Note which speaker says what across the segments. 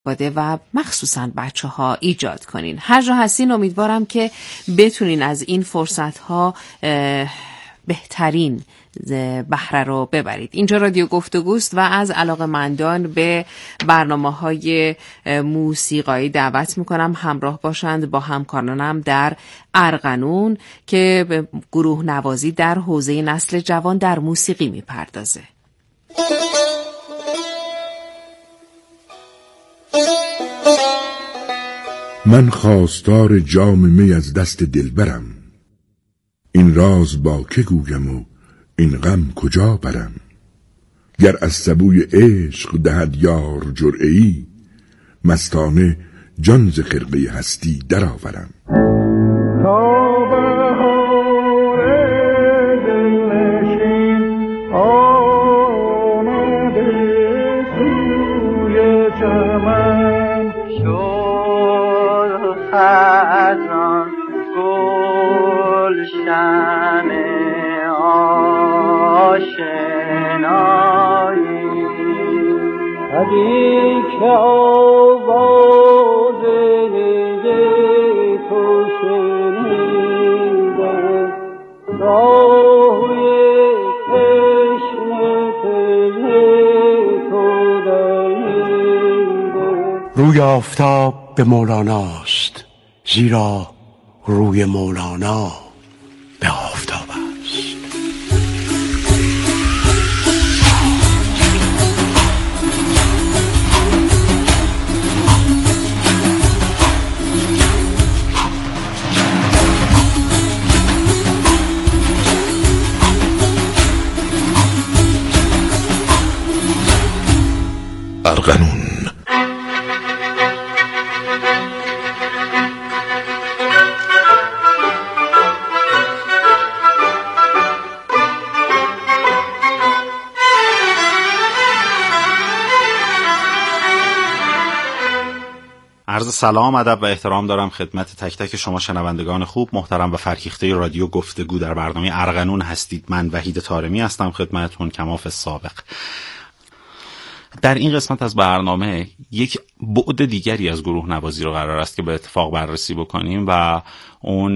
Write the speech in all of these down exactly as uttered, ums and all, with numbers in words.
Speaker 1: و مخصوصاً بچه ها ایجاد کنین. هر جا هستین امیدوارم که بتونین از این فرصت ها بهترین بهره رو ببرید. اینجا رادیو گفتگوست و از علاقه‌مندان به برنامه‌های موسیقایی دعوت میکنم همراه باشند با همکارانم در ارغنون که به گروه نوازی در حوزه نسل جوان در موسیقی میپردازه.
Speaker 2: من خواستار جام می از دست دلبرم، این راز با که گویم و این غم کجا برم. گر از سبوی عشق دهد یار جرعه‌ای، مستانه جان ز خرقه هستی درآورم.
Speaker 3: خزان گلشن آشنایی هدی که آواز تو شنیدم راهی تشنه تو دمیدم.
Speaker 4: روی آفتاب به مولاناست، زیرا روی مولانا به آفتاب است.
Speaker 2: ارغنون.
Speaker 5: عرض سلام، ادب و احترام دارم خدمت تک تک شما شنوندگان خوب، محترم و فرهیخته رادیو گفتگو. در برنامه ارغنون هستید. من وحید طارمی هستم خدمتتون کماف سابق. در این قسمت از برنامه یک بعد دیگری از گروه نوازی رو قرار است که به اتفاق بررسی بکنیم و اون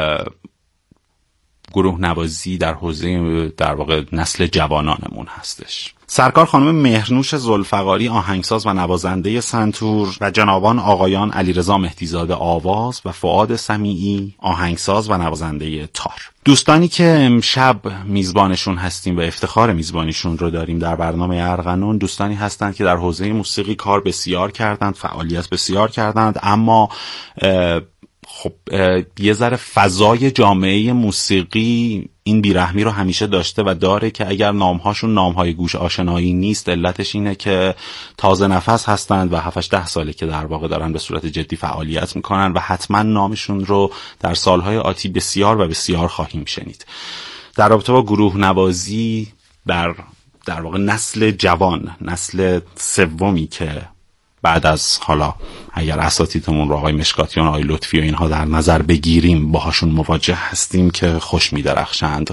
Speaker 5: گروه نوازی در حوزه در واقع نسل جوانانمون هستش. سرکار خانم مهرنوش ذوالفقاری آهنگساز و نوازنده سنتور و جنابان آقایان علیرضا مهدیزاده آواز و فؤاد سمیعی آهنگساز و نوازنده تار. دوستانی که امشب میزبانشون هستیم و افتخار میزبانیشون رو داریم در برنامه ارغنون، دوستانی هستند که در حوزه موسیقی کار بسیار کردند، فعالیت بسیار کردند، اما خب یه ذره فضای جامعه موسیقی این بیرحمی رو همیشه داشته و داره که اگر نامهاشون نامهای گوش آشنایی نیست، علتش اینه که تازه نفس هستند و هفت ده ساله که در واقع دارن به صورت جدی فعالیت میکنن و حتما نامشون رو در سالهای آتی بسیار و بسیار خواهیم شنید. در رابطه با گروه نوازی در در واقع نسل جوان، نسل سومی که بعد از حالا اگر اساتیدمون رو آقای مشکاتیان، آقای لطفی و اینها در نظر بگیریم باهاشون مواجه هستیم که خوش می‌درخشند.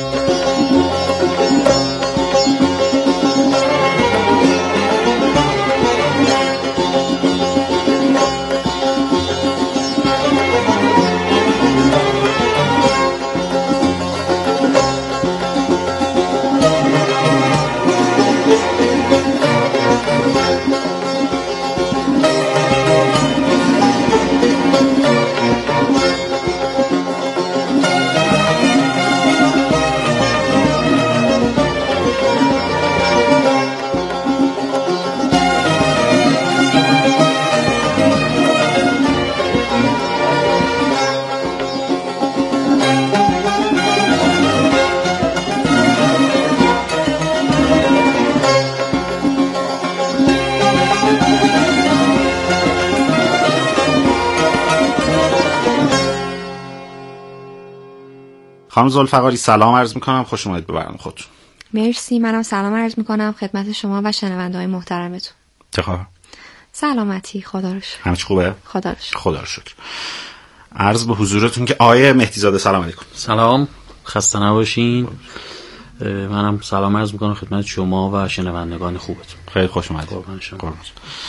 Speaker 5: خانم ذوالفقاری سلام عرض میکنم، خوش اومدید به برنامه خودتون.
Speaker 6: مرسی، منم سلام عرض میکنم خدمت شما و شنونده‌های محترمتون.
Speaker 5: چه خبر؟
Speaker 6: سلامتی، خدا رو شکر.
Speaker 5: همه چی خوبه؟
Speaker 6: خدا رو شکر.
Speaker 5: خدا رو شکر. عرض به حضورتون که آقای مهدیزاده سلام علیکم.
Speaker 7: سلام، خسته نباشین. منم سلام عرض میکنم خدمت شما و شنوندگان خوبتون.
Speaker 5: خیلی خوش اومدید.
Speaker 7: قربان شما.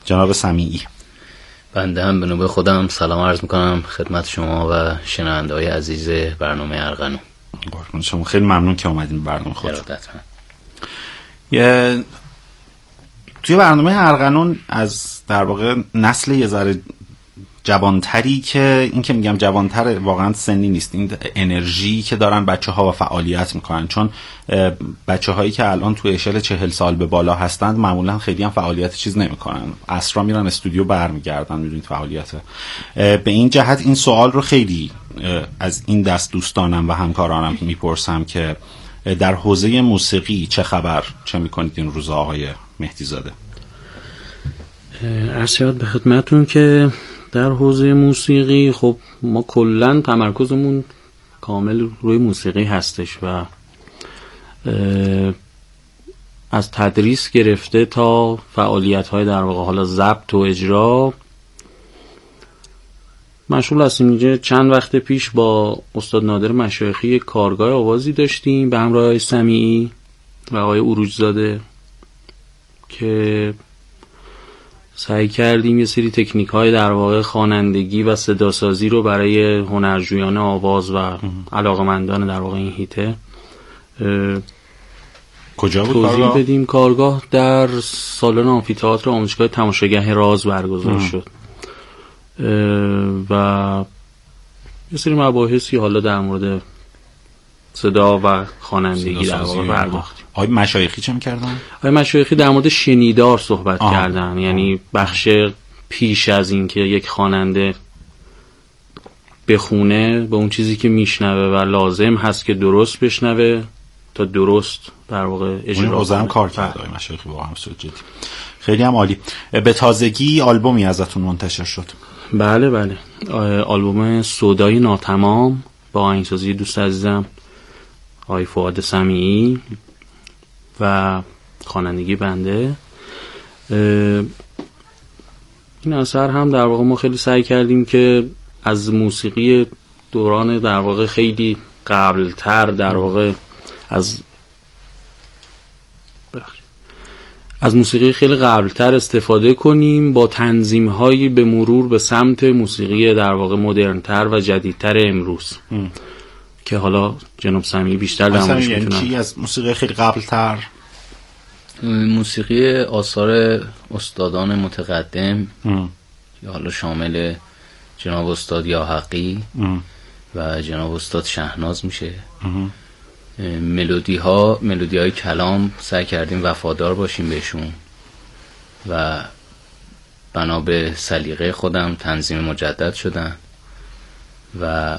Speaker 5: جناب سمیعی.
Speaker 7: بنده هم به نوبه خودم سلام عرض میکنم خدمت شما و شنونده‌های عزیز برنامه ارغنون.
Speaker 5: قربان شما، خیلی ممنون که اومدین برنامه خودتون.
Speaker 7: ارادتمند.
Speaker 5: یه توی برنامه ارغنون از در واقع نسل یه ذره جوانتری که این که میگم جوانتر واقعا سنی نیست، این انرژی که دارن بچه ها و فعالیت میکنن، چون بچه هایی که الان توی اشل چهل سال به بالا هستند معمولا خیلی هم فعالیت چیز نمیکنن، عصرا میرن استودیو برمیگردن. میدونید فعالیت به این جهت این سوال رو خیلی از این دست دوستانم و همکارانم میپرسم که در حوزه موسیقی چه خبر، چه میکنید این روزا آقای مهدی زاده؟
Speaker 7: عرض شود به خدمتون که در حوزه موسیقی خب ما کلن تمرکزمون کامل روی موسیقی هستش و از تدریس گرفته تا فعالیت‌های در واقع حالا ضبط و اجرا مشغول هستیم. اینجا چند وقت پیش با استاد نادر مشایخی کارگاه آوازی داشتیم به همراه آقای سمیعی و آقای عروجزاده که سعی کردیم یه سری تکنیک های در واقع خوانندگی و صداسازی رو برای هنرجویان آواز و علاقمندان در واقع این هیته
Speaker 5: کجا بود
Speaker 7: توضیح
Speaker 5: کارگاه؟
Speaker 7: بدیم. کارگاه در سالن آمفی‌تئاتر آموزشگاه تماشاگاه راز برگزار ام. شد و یه سری مباحثی حالا در مورد صدا و خوانندگی در واقع پرداختیم.
Speaker 5: آقای مشایخی چه می‌کردن؟
Speaker 7: آقای مشایخی در مورد شنیدار صحبت آه. کردن، یعنی بخش پیش از این که یک خواننده بخونه به اون چیزی که میشنوه و لازم هست که درست بشنوه تا درست در واقع اجرا کنه.
Speaker 5: اون کار کرد آقای مشایخی واقعا بسیار جدی. خیلی هم عالی. به تازگی آلبومی ازتون منتشر شد.
Speaker 7: بله بله، آلبوم سودای ناتمام با آهنگسازی دوست عزیزم آقای فؤاد سمیعی و خوانندگی بنده. این اثر هم در واقع ما خیلی سعی کردیم که از موسیقی دوران در واقع خیلی قبلتر در واقع از از موسیقی خیلی قبلتر استفاده کنیم با تنظیم‌هایی به مرور به سمت موسیقی در واقع مدرن‌تر و جدیدتر امروز ام. که حالا جناب سمیعی بیشتر در موردش میتونن.
Speaker 5: یعنی چی از موسیقی خیلی قبلتر؟
Speaker 7: موسیقی آثار استادان متقدم که حالا شامل جناب استاد یاحقی ام. و جناب استاد شهناز میشه. ملودی ها ملودی های کلام سعی کردیم وفادار باشیم بهشون و بنا به سلیقه خودم تنظیم مجدد شدن و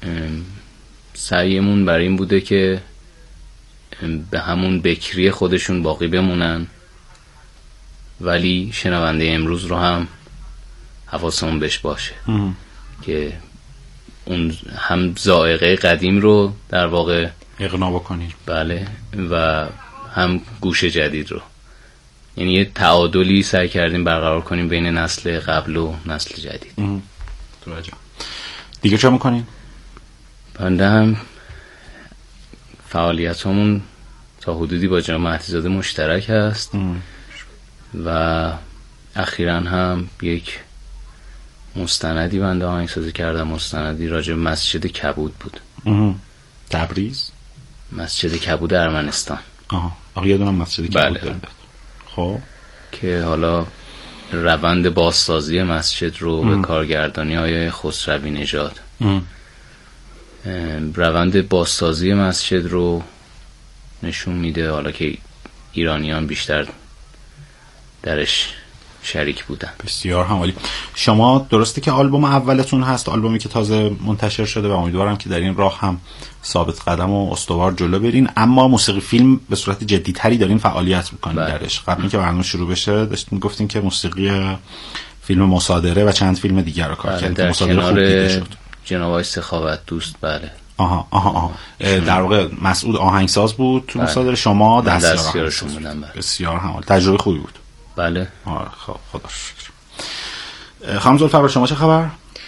Speaker 7: سعیمون بر این بوده که به همون بکری خودشون باقی بمونن ولی شنونده امروز رو هم حواسمون بهش باشه ام. که اون هم ذائقه قدیم رو در واقع
Speaker 5: اقنا بکنید،
Speaker 7: بله، و هم گوش جدید رو، یعنی یه تعادلی سعی کردیم برقرار کنیم بین نسل قبل و نسل جدید.
Speaker 5: درجه دیگه چه میکنین؟
Speaker 7: بنده هم فعالیتامون تا حدودی با جناب مهدی زاده مشترک هست ام. و اخیراً هم یک مستندی بنده آهنگسازی کردم، مستندی راجع به مسجد کبود بود.
Speaker 5: ام. تبریز؟
Speaker 7: مسجد کبود ارمنستان.
Speaker 5: آها، آخه یادم مسجد کبود
Speaker 7: بله.
Speaker 5: دارد. خب که
Speaker 7: حالا روند بازسازی مسجد رو ام. به کارگردانی های خسروی نژاد روند بازسازی مسجد رو نشون میده، حالا که ایرانیان بیشتر درش شریک بودن.
Speaker 5: بسیار همالی. شما درسته که آلبوم اولتون هست، آلبومی که تازه منتشر شده و امیدوارم که در این راه هم ثابت قدم و استوار جلو برین، اما موسیقی فیلم به صورت جدی تری دارین فعالیت میکنین درش. قبل اینکه برنامه شروع بشه داشتین گفتین که موسیقی فیلم مصادره و چند فیلم دیگر رو کار کردین.
Speaker 7: مصادره خوب دیده شد. جناب آقای سخاوت دوست. بله.
Speaker 5: آها آها آها در واقع مسعود آهنگساز بود تو مصادره، شما دستیارشون بودن. بسیار همالی، تجربه خوبی بود.
Speaker 7: بله.
Speaker 5: آره خب خدا شکر. خانم زلفقار شما چه خبر؟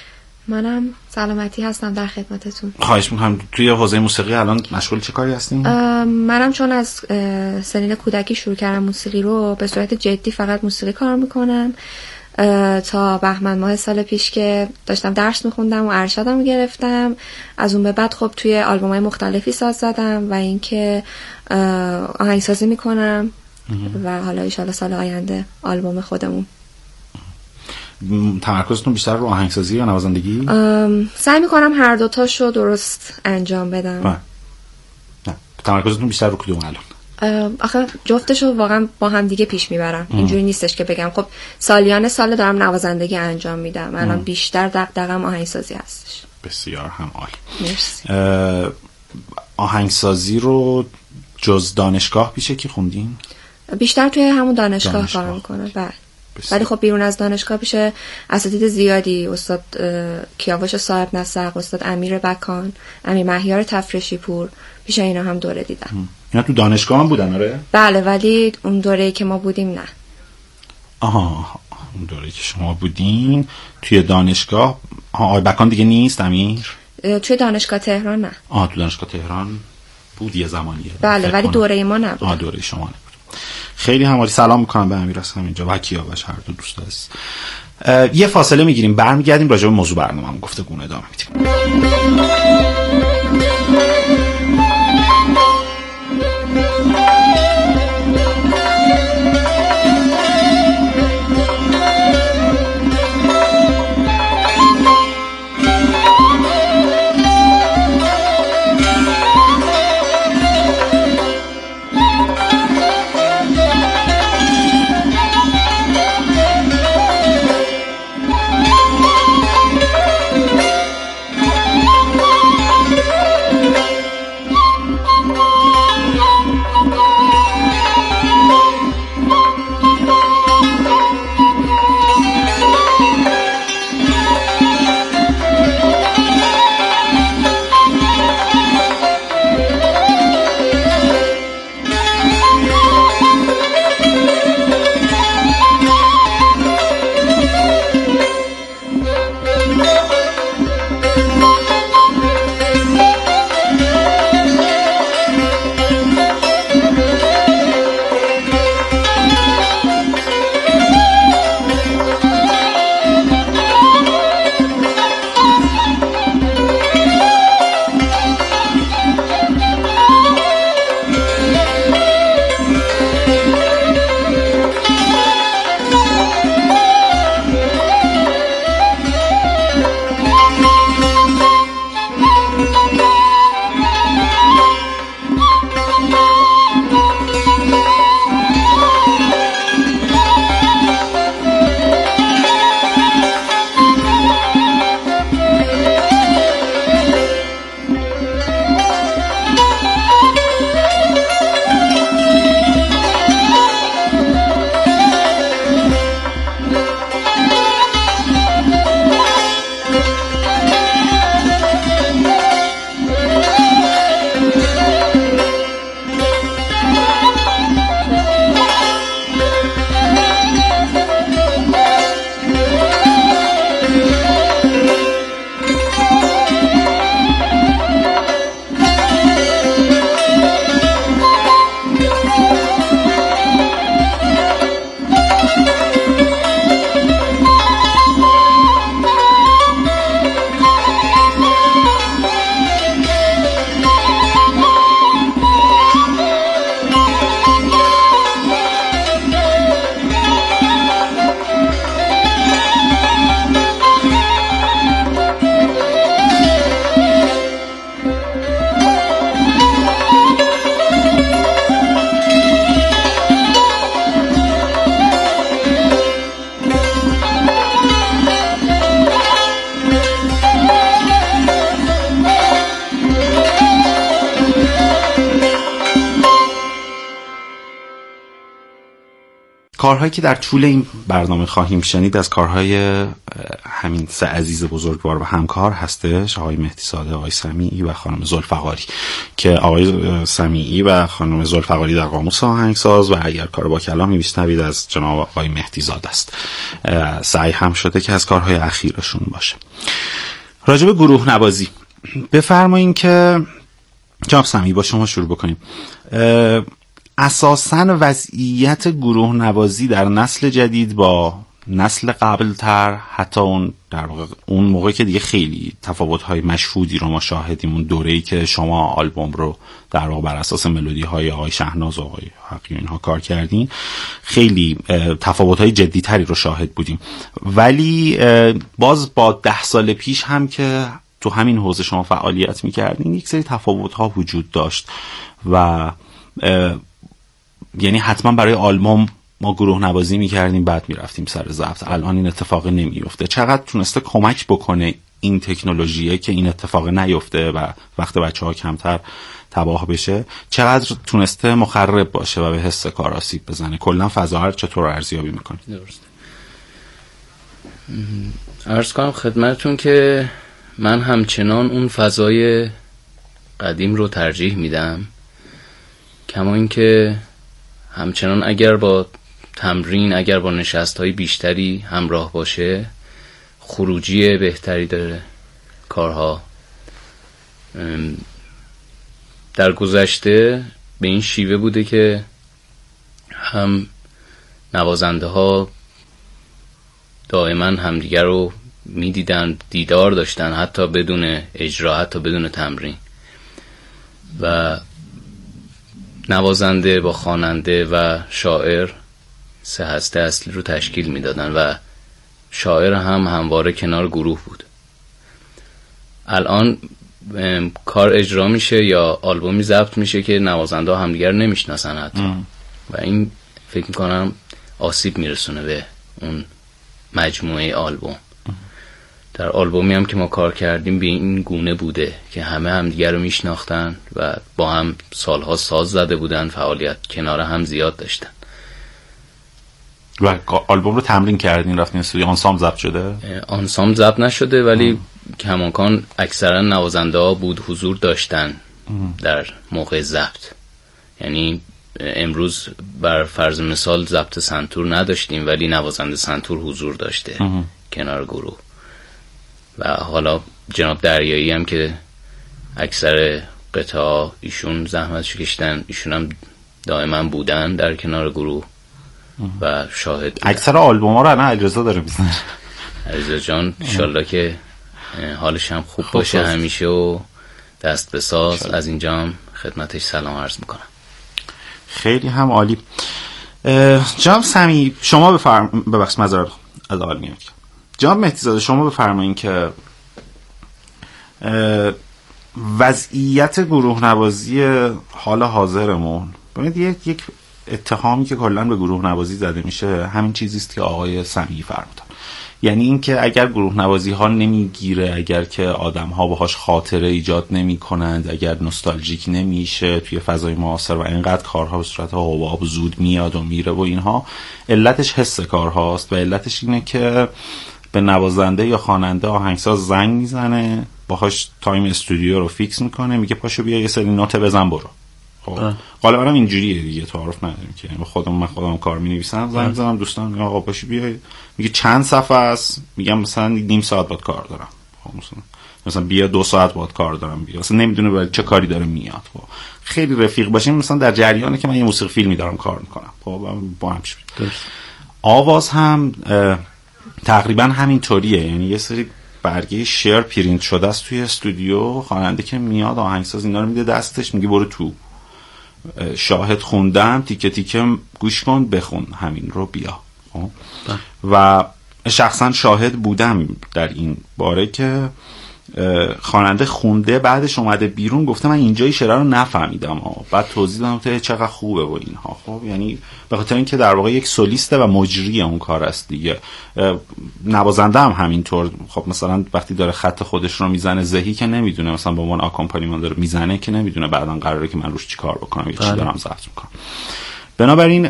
Speaker 6: منم سلامتی هستم، در خدمتتون.
Speaker 5: خواهش میکنم. توی حوزه موسیقی الان مشغول چه کاری هستین؟
Speaker 6: منم چون از سنین کودکی شروع کردم موسیقی رو، به صورت جدی فقط موسیقی کار میکنم تا بهمن ماه سال پیش که داشتم درس میخوندم و ارشدم رو گرفتم. از اون به بعد خب توی آلبوم‌های مختلفی ساز زدم و اینکه آهنگسازی میکنم و حالا ان شاءالله سال آینده آلبوم خودمون.
Speaker 5: تمرکزتون بیشتر رو آهنگسازی یا نوازندگی؟
Speaker 6: سعی میکنم هر دوتاشو درست انجام بدم.
Speaker 5: نه تمرکزتون بیشتر رو کدوم الان؟
Speaker 6: آخه جفتشو واقعا با هم دیگه پیش میبرم. اینجوری نیستش که بگم خب سالیان سال دارم نوازندگی انجام میدم. الان بیشتر دغدغه‌م آهنگسازی هستش.
Speaker 5: بسیار هم عالی.
Speaker 6: مرسی.
Speaker 5: آهنگسازی رو جز دانشگاه پیشه که خوندین؟
Speaker 6: بیشتر توی همون دانشگاه, دانشگاه. کار میکنم. بله. ولی خب بیرون از دانشگاه پیش اساتید زیادی، استاد کیاوش صاحب نسق، استاد امیر بکان، امیر مهیار تفرشی پور، پیش اینا هم دوره دیدم.
Speaker 5: اینا تو دانشگاه هم بودن؟ آره
Speaker 6: بله، ولی اون دوره‌ای که ما بودیم نه.
Speaker 5: آها، اون دوره‌ای که شما بودین توی دانشگاه. آها، آقای بکان دیگه نیست امیر؟
Speaker 6: توی دانشگاه تهران نه.
Speaker 5: آها، تو دانشگاه تهران بود یه زمانیه.
Speaker 6: بله، ولی دوره ما نبود.
Speaker 5: آها، دوره شما نبود. خیلی هماری. سلام میکنم به امیر هستم اینجا و کیاوش، هر دو دوست هست. یه فاصله میگیریم، برمیگردیم راجع به موضوع برنامه‌مون گفتگو ادامه میدیم. کارهایی که در طول این برنامه خواهیم شنید از کارهای همین سه عزیز بزرگوار و همکار هستش، آقای مهدیزاده، آقای سمیعی و خانم ذوالفقاری، که آقای سمیعی و خانم ذوالفقاری در قاموس آهنگساز و اگر کار با کلام می‌شنوید از جناب آقای مهدیزاده است. سعی هم شده که از کارهای اخیرشون باشه. راجع به گروه نوازی بفرمایین که جناب سمیعی با شما شروع بکنیم. اساساً وضعیت گروه نوازی در نسل جدید با نسل قبلتر، حتی اون در واقع اون موقعی که دیگه خیلی تفاوت‌های مشهودی رو ما شاهدیم، اون دوره‌ای که شما آلبوم رو در واقع بر اساس ملودی‌های آقای شهناز و آقای حقی اینها کار کردین، خیلی تفاوت‌های جدی‌تری رو شاهد بودیم. ولی باز با ده سال پیش هم که تو همین حوزه شما فعالیت می‌کردین یک سری تفاوت‌ها وجود داشت و یعنی حتما برای آلبوم ما گروه نوازی میکردیم بعد میرفتیم سر ضبط. الان این اتفاق نمیفته. چقدر تونسته کمک بکنه این تکنولوژیه که این اتفاق نیفته و وقت بچه ها کمتر تباه بشه، چقدر تونسته مخرب باشه و به حس کار آسیب بزنه؟ کلا فضا رو چطور ارزیابی میکنی؟
Speaker 7: درسته. عرض کنم خدمتتون که من همچنان اون فضای قدیم رو ترجیح میدم، کما اینکه همچنان اگر با تمرین، اگر با نشست‌های بیشتری همراه باشه، خروجی بهتری داره کارها. در گذشته به این شیوه بوده که هم نوازنده ها دائما همدیگر رو میدیدن، دیدار داشتن، حتی بدون اجرا، حتی بدون تمرین، و نوازنده با خواننده و شاعر سه هسته اصلی رو تشکیل میدادن و شاعر هم همواره کنار گروه بود. الان کار اجرا میشه یا آلبومی ضبط میشه که نوازنده ها همدیگر نمیشناسن حتی ام. و این فکر میکنم آسیب میرسونه به اون مجموعه آلبوم. در آلبومی هم که ما کار کردیم به این گونه بوده که همه همدیگر رو میشناختن و با هم سالها ساز زده بودن، فعالیت کنار هم زیاد داشتن.
Speaker 5: و آلبوم رو تمرین کردین، رفتین استودیو؟ آنسامبل ضبط شده؟
Speaker 7: آنسامبل ضبط نشده ولی کماکان اکثرا نوازنده ها بود حضور داشتن ام. در موقع ضبط. یعنی امروز بر فرض مثال ضبط سنتور نداشتیم ولی نوازنده سنتور حضور داشته ام. کنار گروه. و حالا جناب دریایی هم که اکثر قطعه ایشون زحمتش کشیدن، ایشون هم دائما بودن در کنار گروه و شاهد بودن.
Speaker 5: اکثر آلبوم ها رو الان علیرضا داره میزنه.
Speaker 7: علیرضا جان انشالله که حالش هم خوب باشه همیشه و دست به ساز. از اینجا هم خدمتش سلام عرض میکنم.
Speaker 5: خیلی هم عالی. جناب سمیعی شما بفرم ببخشید معذرت از آقای میاد. جناب مهدیزاده شما بفرمایید که وضعیت گروه نوازی حال حاضرمون، ببینید یک یک اتهامی که کلا به گروه نوازی زده میشه همین چیزی است که آقای سمیعی فرمودن، یعنی اینکه اگر گروه نوازی ها نمیگیره، اگر که آدم ها باهاش خاطره ایجاد نمی کنند، اگر نوستالژیک نمیشه توی فضای معاصر و اینقدر کارها به صورت حباب زود میاد و میره و اینها، علتش حس کارهاست و علتش اینه که به نوازنده یا خواننده آهنگساز زنگ میزنه، باهاش تایم استودیو رو فیکس میکنه، میگه پاشو بیا یه سری نوت بزن برو. خب غالبا هم اینجوریه دیگه، تعارف نداریم که یعنی خودم من خودم کار می‌نویسم، زنگ میزنم دوستان میگم آقا پاشو بیا، میگه چند صفحه است، میگم مثلا نیم ساعت بعد کار دارم، خب مثلا مثلا بیا دو ساعت بعد کار دارم، بیا مثلا نمیدونه برای چه کاری داره میاد. خب خیلی رفیق باشیم، مثلا در جریانه که من یه موسیقی فیلمی دارم کار میکنم، خب با هم چی آواز هم تقریبا همین طوریه، یعنی یه سری برگه شعر پرینت شده است توی استودیو، خواننده که میاد آهنگساز اینا رو میده دستش، میگه برو تو، شاهد خوندم، تیکه تیکه گوش کن، بخون همین رو بیا. و شخصا شاهد بودم در این باره که خواننده خونده، بعدش اومده بیرون گفته من اینجای شعر رو نفهمیدم، بعد توضیح دادم که چقدر خوبه و اینها. خب یعنی به خاطر اینکه در واقع یک سولیسته و مجری اون کار است دیگه. نوازنده هم همینطور، خب مثلا وقتی داره خط خودش رو میزنه ذهی که نمیدونه، مثلا با من آکامپانیمان داره میزنه که نمیدونه بعداً قراره که من روش چی کار بکنم یا چی دارم ضبط میکنم. بنابراین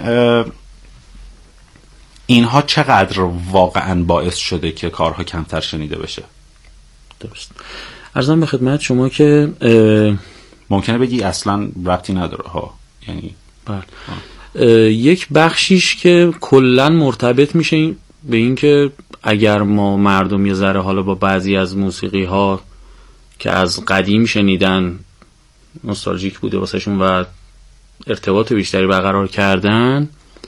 Speaker 5: اینها چقدر واقعاً باعث شده که کارها کمتر شنیده بشه؟
Speaker 7: درست. عرضم به خدمت شما که
Speaker 5: ممکنه بگی اصلا ربطی نداره ها، یعنی
Speaker 7: بله یک بخشیش که کلن مرتبط میشه به این که اگر ما مردم یه ذره حالا با بعضی از موسیقی ها که از قدیم شنیدن نوستالژیک بوده واسهشون و ارتباط بیشتری برقرار کردن،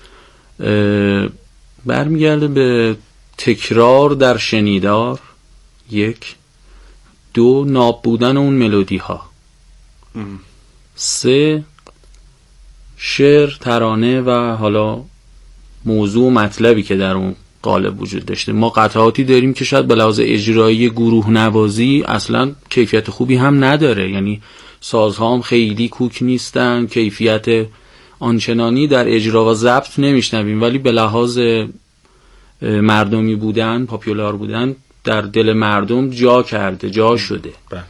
Speaker 7: برمیگرده به تکرار در شنیدار، یک. دو، ناب بودن اون ملودی ها. ام. سه، شعر، ترانه و حالا موضوع و مطلبی که در اون قالب وجود داشته. ما قطعاتی داریم که شاید به لحاظ اجرایی گروه نوازی اصلا کیفیت خوبی هم نداره، یعنی سازها هم خیلی کوک نیستن، کیفیت آنچنانی در اجرا و ضبط نمیشنویم، ولی به لحاظ مردمی بودن، پاپیولار بودن، در دل مردم جا کرده، جا شده.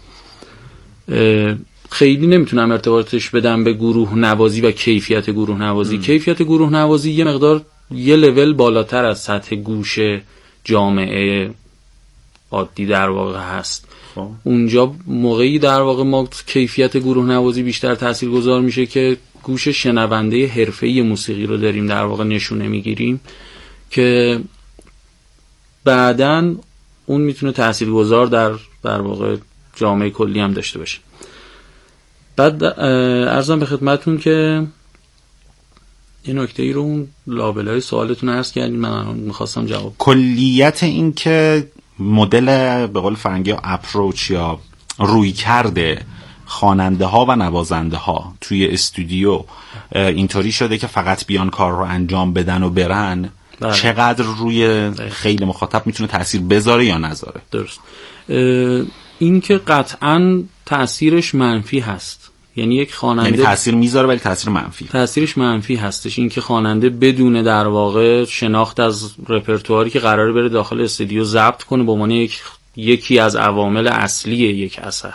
Speaker 7: خیلی نمیتونم ارتباطش بدم به گروه نوازی و کیفیت گروه نوازی. ام. کیفیت گروه نوازی یه مقدار یه لول بالاتر از سطح گوش جامعه عادی در واقع هست. خب. اونجا موقعی در واقع ما کیفیت گروه نوازی بیشتر تاثیرگذار میشه که گوش شنونده حرفه‌ای موسیقی رو داریم در واقع نشونه میگیریم که بعداً اون میتونه تاثیرگذار در در واقع جامعه کلی هم داشته باشه. بعد عرضم به خدمتون که یه نکته ای رو اون لابلای سوالتون عرض کردیم، من میخواستم جواب.
Speaker 5: کلیت این که مدل به قول فرنگی ها اپروچ یا روی کرده خواننده ها و نوازنده ها توی استودیو اینطوری شده که فقط بیان کار رو انجام بدن و برن. بله. چقدر روی خیلی مخاطب میتونه تأثیر بذاره یا نذاره؟
Speaker 7: درست. این که قطعاً تأثیرش منفی هست، یعنی یک خواننده
Speaker 5: یعنی تأثیر میذاره ولی تأثیر منفی،
Speaker 7: تأثیرش منفی هستش. این که خواننده بدون در واقع شناخت از رپرتواری که قراره بره داخل استودیو ضبط کنه به عنوان یک یکی از عوامل اصلی یک اثر،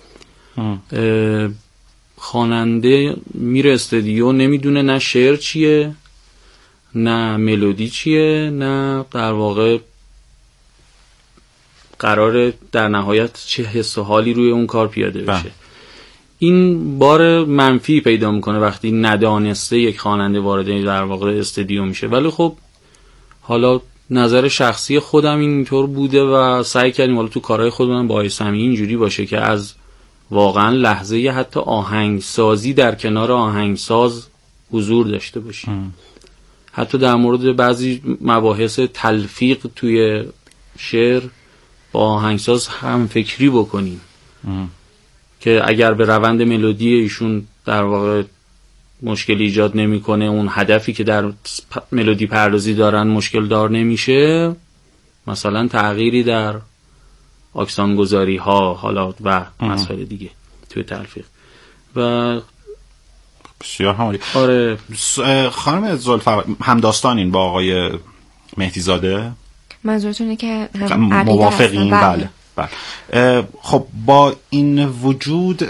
Speaker 7: خواننده میره استودیو نمیدونه نه شعر چیه، نه ملودی چیه، نه در واقع قراره در نهایت چه حس و حالی روی اون کار پیاده بشه. بله. این بار منفی پیدا میکنه وقتی ندانسته یک خواننده وارد در واقع استودیو میشه. ولی خب حالا نظر شخصی خودم اینطور بوده و سعی کردیم حالا تو کارهای خودمون با سمیعی اینجوری باشه که از واقعا لحظه حتی آهنگسازی در کنار آهنگساز حضور داشته باشیم. ام. حتی در مورد بعضی مباحث تلفیق توی شعر با آهنگساز هم فکری بکنیم. ام. که اگر به روند ملودی ایشون در واقع مشکلی ایجاد نمیکنه، اون هدفی که در ملودی پردازی دارن مشکل دار نمیشه، مثلا تغییری در آکسان گذاری ها حالا و مسائل دیگه توی تلفیق و
Speaker 5: بسیار همالی.
Speaker 7: آره.
Speaker 5: خانم زلفقاری همداستانین با آقای مهدیزاده؟
Speaker 6: منظورتونه که
Speaker 5: موافقین؟ بله بله. خب با این وجود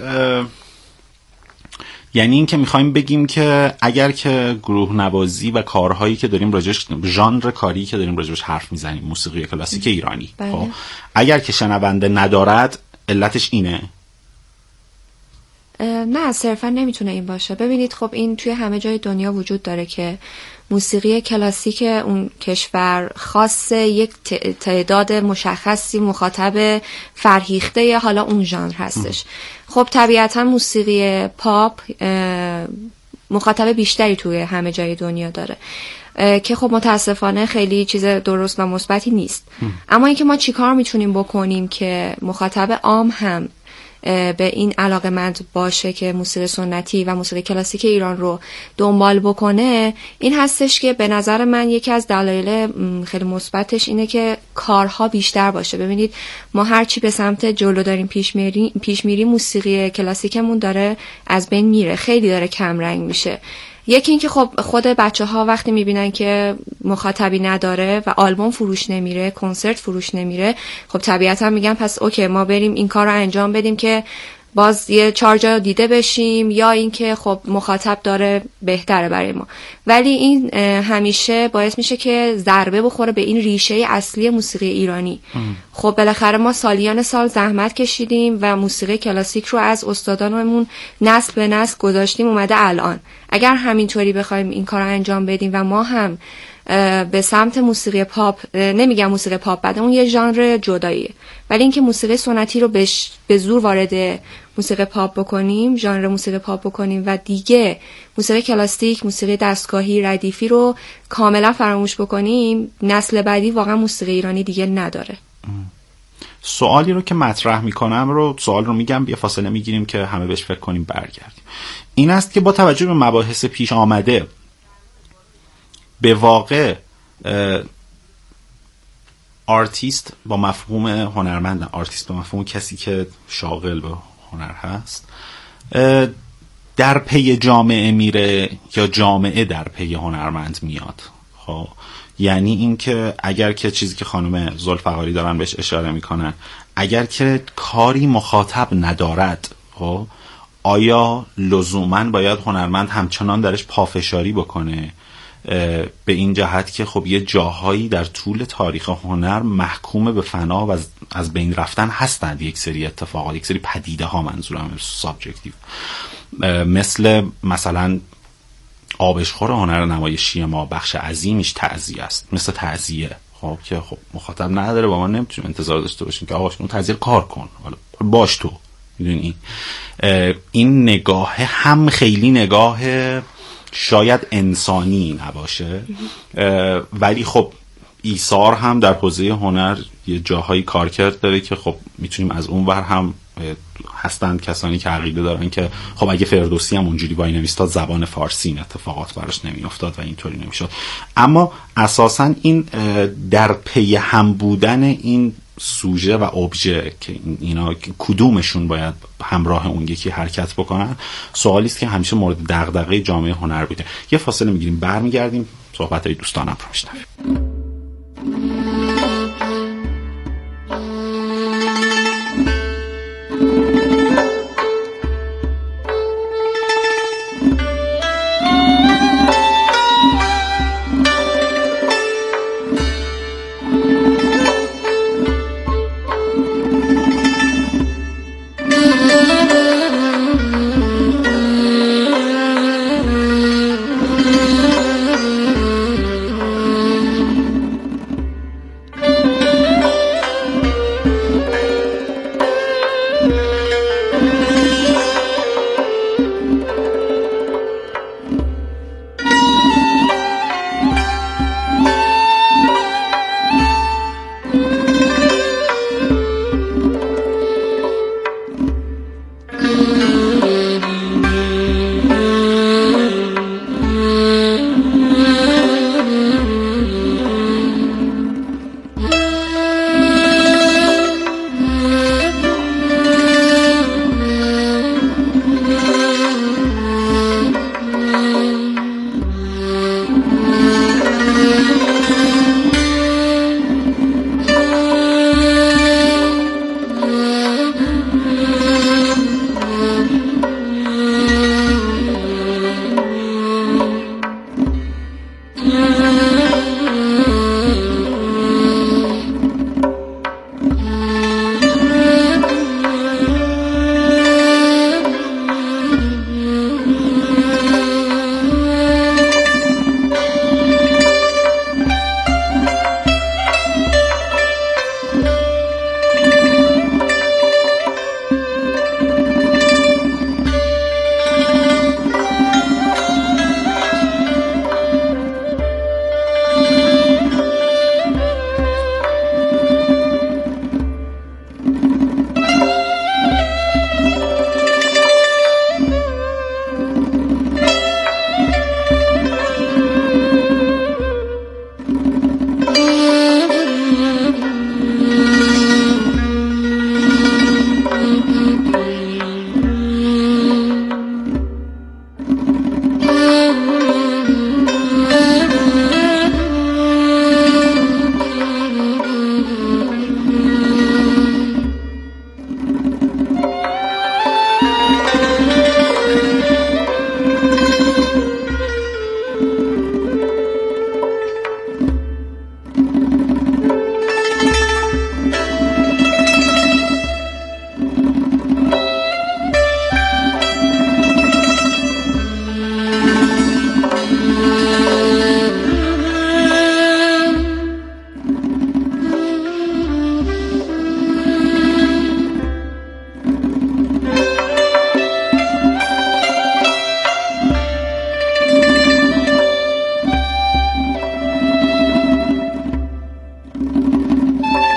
Speaker 5: یعنی این که میخوایم بگیم که اگر که گروه نوازی و کارهایی که داریم راجعش، ژانر کاری که داریم راجعش حرف میزنیم، موسیقی کلاسیک ایرانی،
Speaker 6: بله.
Speaker 5: خب اگر که شنونده ندارد علتش اینه؟
Speaker 6: نه صرفا نمیتونه این باشه. ببینید خب این توی همه جای دنیا وجود داره که موسیقی کلاسیک اون کشور خاص یک تعداد مشخصی مخاطب فرهیخته یا حالا اون ژانر هستش. خب طبیعتا موسیقی پاپ مخاطب بیشتری توی همه جای دنیا داره که خب متاسفانه خیلی چیز درست و مثبتی نیست. اما اینکه ما چیکار میتونیم بکنیم که مخاطب عام هم به این علاقه‌مند باشه که موسیقی سنتی و موسیقی کلاسیک ایران رو دنبال بکنه، این هستش که به نظر من یکی از دلایل خیلی مثبتش اینه که کارها بیشتر باشه. ببینید ما هرچی به سمت جلو داریم پیش میریم پیش میریم موسیقی کلاسیکمون داره از بین میره، خیلی داره کم رنگ میشه. یکی این که خب خود بچه ها وقتی میبینن که مخاطبی نداره و آلبوم فروش نمیره، کنسرت فروش نمیره، خب طبیعتا میگن پس اوکی ما بریم این کار رو انجام بدیم که باز یه چهار جا دیده بشیم، یا اینکه خب مخاطب داره بهتره برای ما. ولی این همیشه باعث میشه که ضربه بخوره به این ریشه اصلی موسیقی ایرانی. ام. خب بالاخره ما سالیان سال زحمت کشیدیم و موسیقی کلاسیک رو از استادانمون نسل به نسل گذاشتیم اومده الان. اگر همینطوری بخوایم این کار رو انجام بدیم و ما هم به سمت موسیقی پاپ، نمیگم موسیقی پاپ بده، اون یه ژانر جداییه، ولی اینکه موسیقی سنتی رو بش به زور وارد موسیقی پاپ بکنیم، ژانر موسیقی پاپ بکنیم و دیگه موسیقی کلاسیک، موسیقی دستگاهی، ردیفی رو کاملا فراموش بکنیم، نسل بعدی واقعا موسیقی ایرانی دیگه نداره.
Speaker 5: سوالی رو که مطرح میکنم رو سوال رو میگم، بیا فاصله میگیریم که همه بهش فکر کنیم برگردیم. این است که با توجه به مباحث پیش آمده، به واقع آرتیست با مفهوم هنرمند، آرتیست با مفهوم کسی که شاغل به هنر هست، در پی جامعه میره یا جامعه در پی هنرمند میاد؟ خب یعنی این که اگر که چیزی که خانم ذوالفقاری دارن بهش اشاره میکنن، اگر که کاری مخاطب ندارد، خب آیا لزوماً باید هنرمند همچنان درش پافشاری بکنه به این جهت که خب یه جاهایی در طول تاریخ هنر محکوم به فنا و از بین رفتن هستند، یک سری اتفاقات، یک سری پدیده ها، منظورم سابجکتیو، مثل مثلا آبشخور هنر نمایشی ما بخش عظیمیش تعزیه است، مثل تعزیه، خب که خب مخاطب نداره، با ما نمیتونیم انتظار داشته باشیم که آقا اون تعزیه کار کن، حالا باش تو میدونی. این نگاه هم خیلی نگاه شاید انسانی نباشه، ولی خب ایثار هم در حوزه هنر یه جاهایی کارکرد داره که خب میتونیم از اون ور هم هستند کسانی که عقیده دارن که خب اگه فردوسی هم اونجوری وای نمیستاد زبان فارسی این اتفاقات براش نمیافتاد و اینطوری نمیشد. اما اساساً این در پی هم بودن این سوژه و ابژه که اینا کدومشون باید همراه اون یکی حرکت بکنن، سوالی است که همیشه مورد دغدغه جامعه هنر بوده. یه فاصله میگیریم، برمیگردیم، صحبت‌های دوستانم رو میشنویم.